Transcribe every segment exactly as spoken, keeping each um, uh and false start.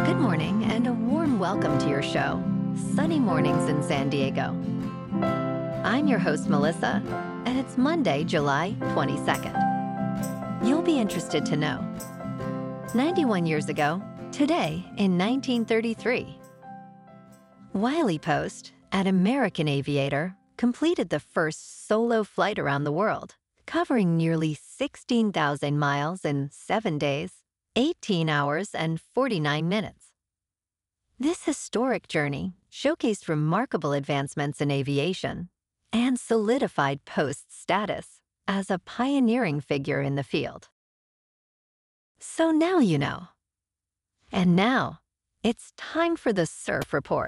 Good morning and a warm welcome to your show, Sunny Mornings in San Diego. I'm your host, Melissa, and it's Monday, July twenty-second. You'll be interested to know. ninety-one years ago, today in nineteen thirty-three, Wiley Post, an American aviator, completed the first solo flight around the world, covering nearly sixteen thousand miles in seven days, eighteen hours, and forty-nine minutes. This historic journey showcased remarkable advancements in aviation and solidified Post's status as a pioneering figure in the field. So now you know. And now, it's time for the Surf Report.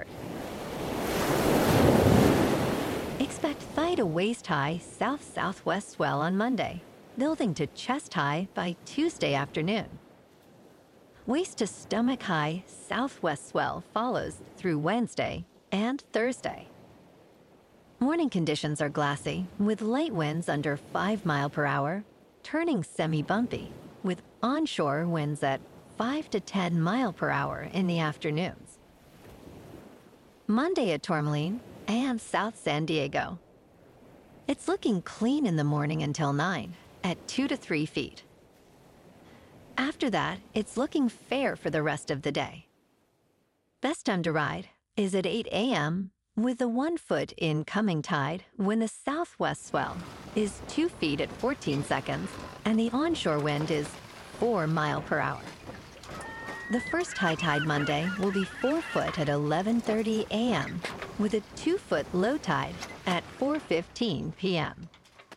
Expect thigh to waist-high south-southwest swell on Monday, building to chest-high by Tuesday afternoon. Waist to stomach-high southwest swell follows through Wednesday and Thursday. Morning conditions are glassy, with light winds under five miles per hour, turning semi-bumpy, with onshore winds at five to ten miles per hour in the afternoons. Monday at Tourmaline and South San Diego. It's looking clean in the morning until nine, at two to three feet. After that, it's looking fair for the rest of the day. Best time to ride is at eight a.m. with the one foot incoming tide when the southwest swell is two feet at fourteen seconds and the onshore wind is four miles per hour. The first high tide Monday will be four foot at eleven thirty a.m. with a two foot low tide at four fifteen p.m.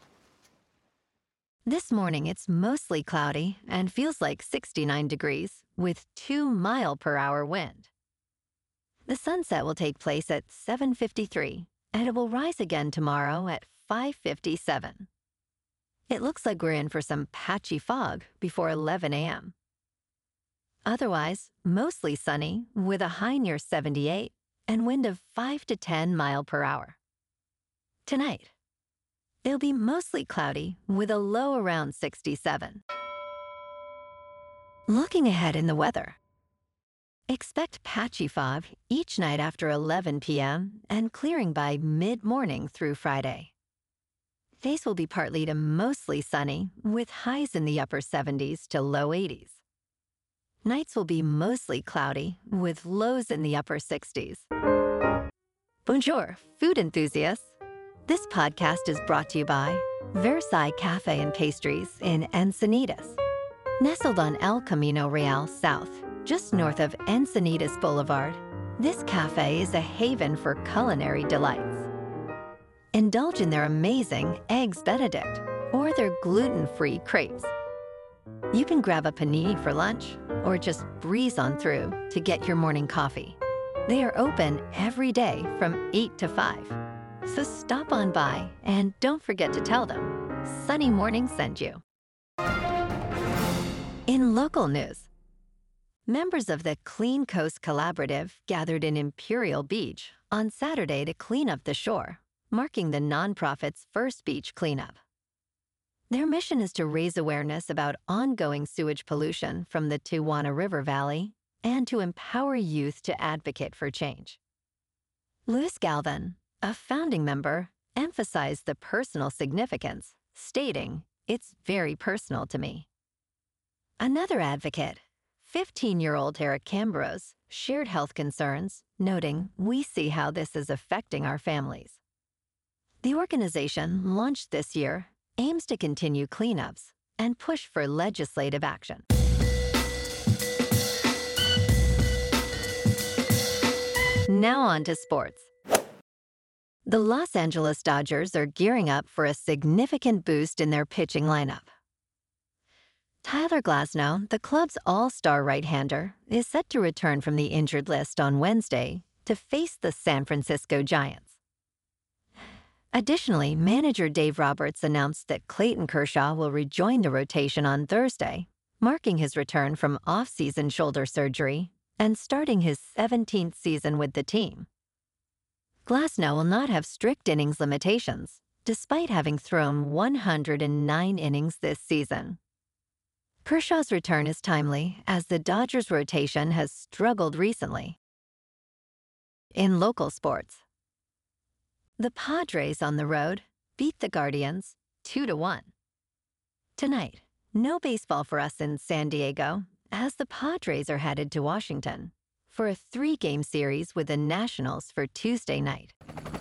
This morning, it's mostly cloudy and feels like sixty-nine degrees with two miles per hour wind. The sunset will take place at seven fifty-three, and it will rise again tomorrow at five fifty-seven. It looks like we're in for some patchy fog before eleven a.m. Otherwise, mostly sunny with a high near seventy-eight and wind of five to ten miles per hour. Tonight, it'll be mostly cloudy with a low around sixty-seven. Looking ahead in the weather. Expect patchy fog each night after eleven p.m. and clearing by mid-morning through Friday. Days will be partly to mostly sunny with highs in the upper seventies to low eighties. Nights will be mostly cloudy with lows in the upper sixties. Bonjour, food enthusiasts. This podcast is brought to you by Versailles Cafe and Pastries in Encinitas. Nestled on El Camino Real South, just north of Encinitas Boulevard, this cafe is a haven for culinary delights. Indulge in their amazing Eggs Benedict or their gluten-free crepes. You can grab a panini for lunch or just breeze on through to get your morning coffee. They are open every day from eight to five. So stop on by and don't forget to tell them Sunny Morning sent you. In local news, members of the Clean Coast Collaborative gathered in Imperial Beach on Saturday to clean up the shore, marking the nonprofit's first beach cleanup. Their mission is to raise awareness about ongoing sewage pollution from the Tijuana River Valley and to empower youth to advocate for change. Luis Galvan, a founding member, emphasized the personal significance, stating, "It's very personal to me." Another advocate, fifteen-year-old Eric Cambros, shared health concerns, noting, "We see how this is affecting our families." The organization, launched this year, aims to continue cleanups and push for legislative action. Now on to sports. The Los Angeles Dodgers are gearing up for a significant boost in their pitching lineup. Tyler Glasnow, the club's all-star right-hander, is set to return from the injured list on Wednesday to face the San Francisco Giants. Additionally, manager Dave Roberts announced that Clayton Kershaw will rejoin the rotation on Thursday, marking his return from off-season shoulder surgery and starting his seventeenth season with the team. Glasnow will not have strict innings limitations, despite having thrown one hundred nine innings this season. Kershaw's return is timely as the Dodgers' rotation has struggled recently. In local sports, the Padres on the road beat the Guardians two to one. Tonight, no baseball for us in San Diego as the Padres are headed to Washington for a three-game series with the Nationals for Tuesday night.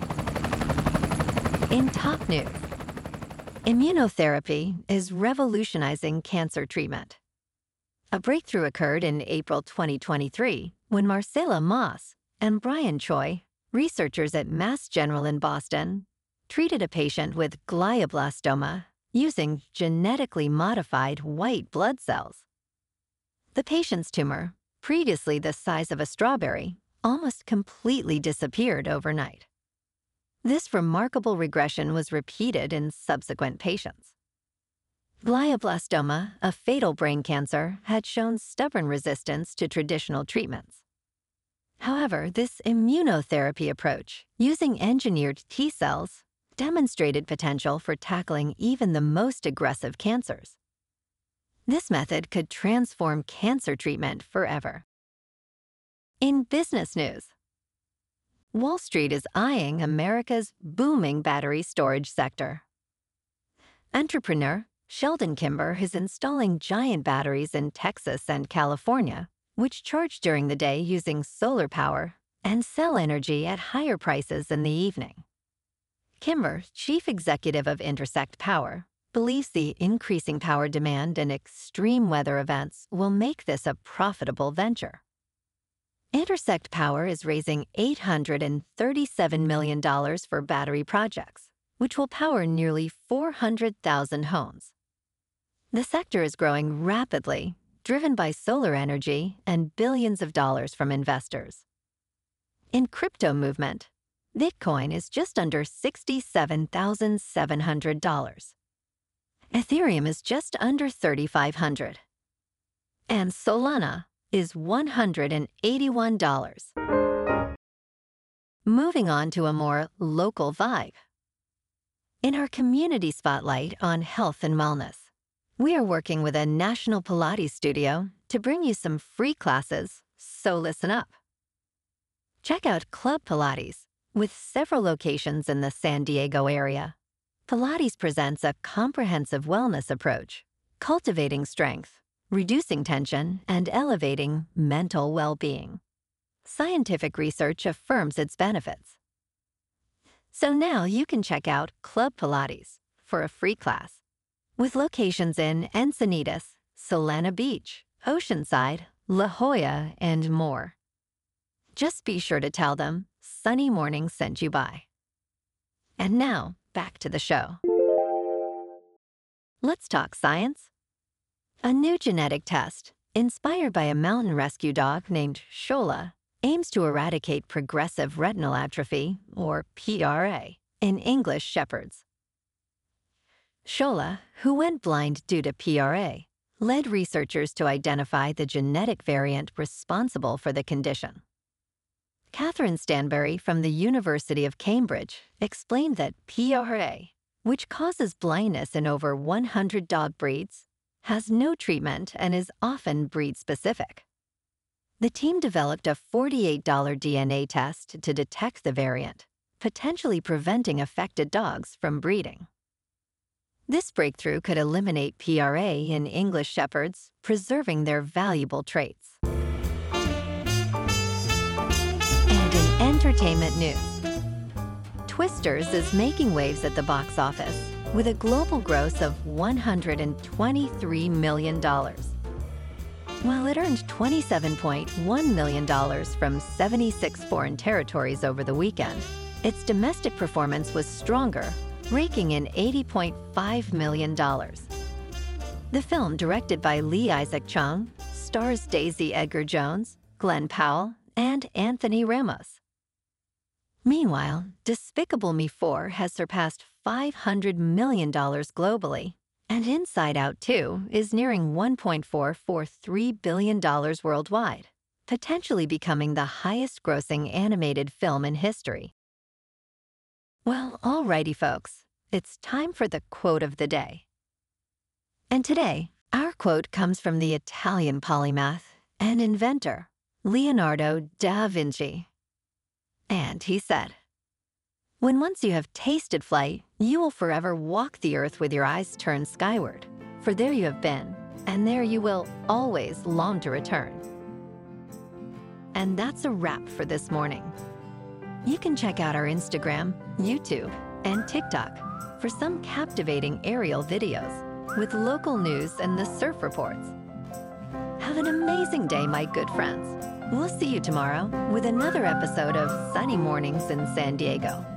In top news, immunotherapy is revolutionizing cancer treatment. A breakthrough occurred in April twenty twenty-three when Marcela Moss and Brian Choi, researchers at Mass General in Boston, treated a patient with glioblastoma using genetically modified white blood cells. The patient's tumor, previously the size of a strawberry, almost completely disappeared overnight. This remarkable regression was repeated in subsequent patients. Glioblastoma, a fatal brain cancer, had shown stubborn resistance to traditional treatments. However, this immunotherapy approach, using engineered T cells, demonstrated potential for tackling even the most aggressive cancers. This method could transform cancer treatment forever. In business news, Wall Street is eyeing America's booming battery storage sector. Entrepreneur Sheldon Kimber is installing giant batteries in Texas and California, which charge during the day using solar power and sell energy at higher prices in the evening. Kimber, chief executive of Intersect Power, believes the increasing power demand and extreme weather events will make this a profitable venture. Intersect Power is raising eight hundred thirty-seven million dollars for battery projects, which will power nearly four hundred thousand homes. The sector is growing rapidly, driven by solar energy and billions of dollars from investors. In crypto movement, Bitcoin is just under sixty-seven thousand seven hundred dollars. Ethereum is just under thirty-five hundred dollars. And Solana is one hundred eighty-one dollars. Moving on to a more local vibe. In our community spotlight on health and wellness, we are working with a national Pilates studio to bring you some free classes, so listen up. Check out Club Pilates, with several locations in the San Diego area. Pilates presents a comprehensive wellness approach, cultivating strength, reducing tension, and elevating mental well-being. Scientific research affirms its benefits. So now you can check out Club Pilates for a free class, with locations in Encinitas, Solana Beach, Oceanside, La Jolla, and more. Just be sure to tell them Sunny Morning sent you by. And now, back to the show. Let's talk science. A new genetic test, inspired by a mountain rescue dog named Shola, aims to eradicate progressive retinal atrophy, or P R A, in English shepherds. Shola, who went blind due to P R A, led researchers to identify the genetic variant responsible for the condition. Catherine Stanbury from the University of Cambridge explained that P R A, which causes blindness in over one hundred dog breeds, has no treatment and is often breed-specific. The team developed a forty-eight dollar D N A test to detect the variant, potentially preventing affected dogs from breeding. This breakthrough could eliminate P R A in English shepherds, preserving their valuable traits. And in entertainment news, Twisters is making waves at the box office with a global gross of one hundred twenty-three million dollars. While it earned twenty-seven point one million dollars from seventy-six foreign territories over the weekend, its domestic performance was stronger, raking in eighty point five million dollars. The film, directed by Lee Isaac Chung, stars Daisy Edgar Jones, Glenn Powell, and Anthony Ramos. Meanwhile, Despicable Me four has surpassed five hundred million dollars globally, and Inside Out two is nearing one point four four three billion dollars worldwide, potentially becoming the highest-grossing animated film in history. Well, alrighty, folks, it's time for the quote of the day. And today, Our quote comes from the Italian polymath and inventor, Leonardo da Vinci. And he said, "When once you have tasted flight, you will forever walk the earth with your eyes turned skyward, for there you have been, and there you will always long to return." And that's a wrap for this morning. You can check out our Instagram, YouTube, and TikTok for some captivating aerial videos with local news and the surf reports. Have an amazing day, my good friends. We'll see you tomorrow with another episode of Sunny Mornings in San Diego.